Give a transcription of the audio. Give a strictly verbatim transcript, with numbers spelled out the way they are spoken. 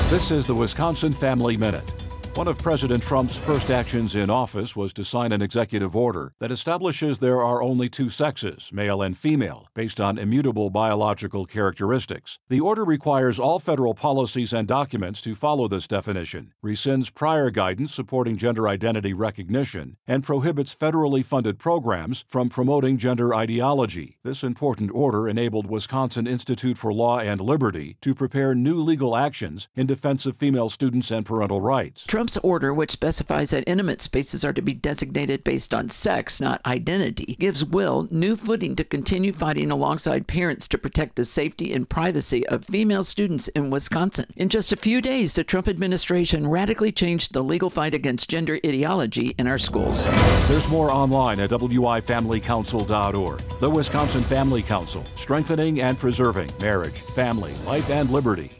This is the Wisconsin Family Minute. One of President Trump's first actions in office was to sign an executive order that establishes there are only two sexes, male and female, based on immutable biological characteristics. The order requires all federal policies and documents to follow this definition, rescinds prior guidance supporting gender identity recognition, and prohibits federally funded programs from promoting gender ideology. This important order enabled Wisconsin Institute for Law and Liberty to prepare new legal actions in defense of female students and parental rights. Trump's order, which specifies that intimate spaces are to be designated based on sex, not identity, gives Will new footing to continue fighting alongside parents to protect the safety and privacy of female students in Wisconsin. In just a few days, the Trump administration radically changed the legal fight against gender ideology in our schools. There's more online at W I family council dot org. The Wisconsin Family Council, strengthening and preserving marriage, family, life, and liberty.